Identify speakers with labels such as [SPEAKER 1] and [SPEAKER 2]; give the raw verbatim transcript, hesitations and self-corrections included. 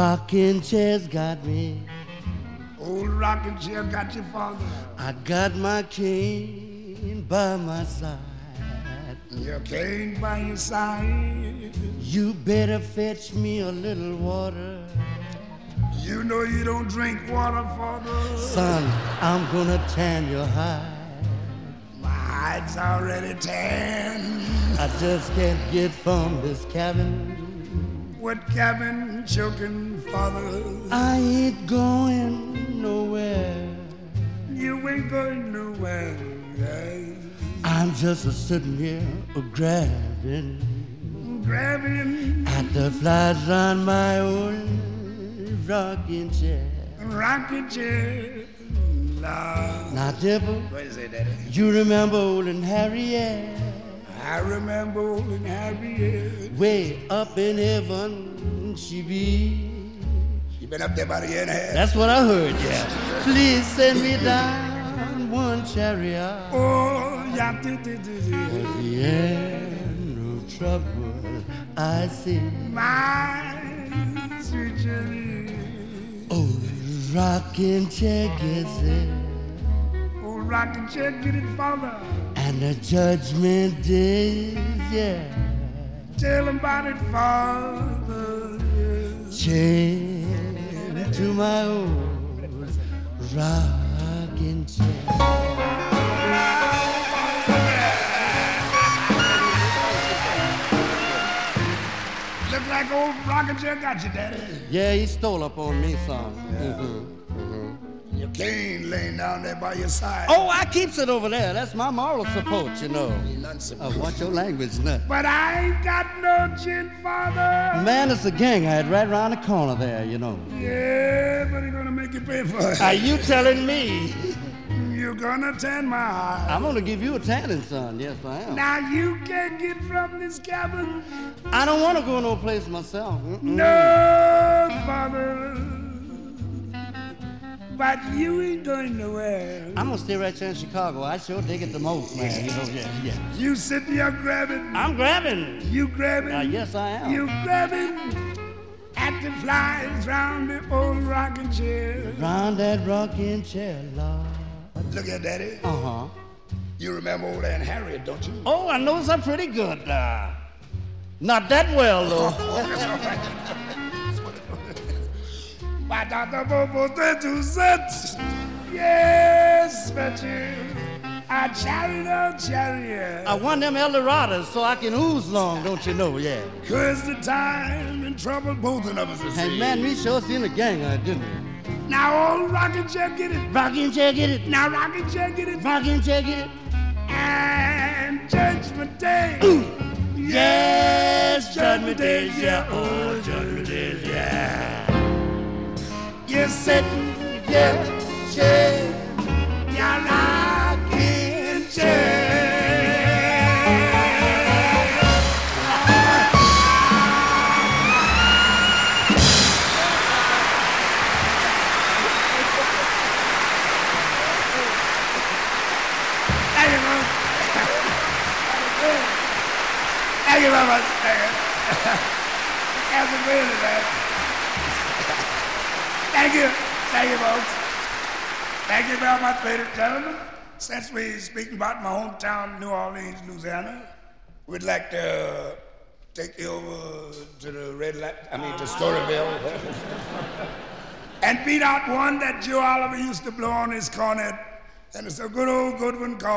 [SPEAKER 1] rocking chair's got me.
[SPEAKER 2] Old rocking chair got your father.
[SPEAKER 1] I got my cane by my side.
[SPEAKER 2] Your cane by your side.
[SPEAKER 1] You better fetch me a little water.
[SPEAKER 2] You know you don't drink water, father.
[SPEAKER 1] Son, I'm gonna tan your hide.
[SPEAKER 2] My hide's already tan.
[SPEAKER 1] I just can't get from this cabin.
[SPEAKER 2] What cabin, choking, father?
[SPEAKER 1] I ain't going nowhere.
[SPEAKER 2] You ain't going nowhere.
[SPEAKER 1] I'm just a sitting here a grabbing,
[SPEAKER 2] grabbing
[SPEAKER 1] at the flies on my old rocking chair.
[SPEAKER 2] Rocking chair. Lord.
[SPEAKER 1] Now, Dipple,
[SPEAKER 2] What is it, Daddy?
[SPEAKER 1] you remember old and Harriet?
[SPEAKER 2] I remember old and Harriet.
[SPEAKER 1] Way up in heaven she be.
[SPEAKER 2] You been up there about a year and a half?
[SPEAKER 1] That's what I heard, yeah. Please send me down one chariot.
[SPEAKER 2] Oh, yeah. Do, do, do, do.
[SPEAKER 1] At the end of trouble I see.
[SPEAKER 2] My sweet cherry.
[SPEAKER 1] Oh, rocking chair gets it.
[SPEAKER 2] Oh, rocking chair, get it, father.
[SPEAKER 1] And the judgment is, yeah.
[SPEAKER 2] Tell him about it, father.
[SPEAKER 1] Chain to my old rocking chair.
[SPEAKER 2] Look like old rocking chair got you, Daddy.
[SPEAKER 1] Yeah, he stole up on me, son. Yeah. Mm-hmm. Mm-hmm.
[SPEAKER 2] Your cane laying down there by your side.
[SPEAKER 1] Oh, I keeps it over there. That's my moral support, you know.
[SPEAKER 2] Nuts
[SPEAKER 1] Uh, watch your language, nut.
[SPEAKER 2] But I ain't got no chin, father.
[SPEAKER 1] Man, it's a gang I had right around the corner there, you know.
[SPEAKER 2] Yeah, but he's gonna make you pay for it.
[SPEAKER 1] Are you telling me?
[SPEAKER 2] You're gonna tan my eye.
[SPEAKER 1] I'm gonna give you a tanning, son. Yes, I am.
[SPEAKER 2] Now you can't get from this cabin.
[SPEAKER 1] I don't want to go no place myself. Mm-mm.
[SPEAKER 2] No, father. But you ain't going nowhere.
[SPEAKER 1] I'm gonna stay right here in Chicago. I sure dig it the most, man. You know, yeah, yeah.
[SPEAKER 2] You sitting here grabbing.
[SPEAKER 1] I'm grabbing.
[SPEAKER 2] You grabbing.
[SPEAKER 1] Uh, yes, I am.
[SPEAKER 2] You grabbing at the flies round the old rocking chair.
[SPEAKER 1] Round that rocking chair, Lord.
[SPEAKER 2] Look at Daddy.
[SPEAKER 1] Uh huh.
[SPEAKER 2] You remember old Aunt Harriet, don't you?
[SPEAKER 1] Oh, I know some pretty good. Uh, not that well, though.
[SPEAKER 2] That's all right. That's what it is. My Doctor Bobo twenty-two cents. Yes, but you. I chariot, chariot.
[SPEAKER 1] I want them Eldorados so I can ooze long, don't you know? Yeah.
[SPEAKER 2] Cause the time and trouble both of us is.
[SPEAKER 1] And man, we sure seen the gang, uh, didn't we?
[SPEAKER 2] Now old rocking chair, get it.
[SPEAKER 1] Rocking chair, get it.
[SPEAKER 2] Now rocking chair, get it.
[SPEAKER 1] Rocking chair, get it.
[SPEAKER 2] And Judgment Day.
[SPEAKER 1] Ooh. Yes, Judgment Day, yeah. Oh, Judgment Day, yeah.
[SPEAKER 2] You're sitting, yeah, chair. You're rocking chair. Thank you, man. Thank you very much. Thank you. That's a really, man. Thank you. Thank you, folks. Thank you very much, ladies and gentlemen. Since we're speaking about my hometown, New Orleans, Louisiana, we'd like to take you over to the red light, I mean, to Storyville, and beat out one that Joe Oliver used to blow on his cornet, and it's a good old good one called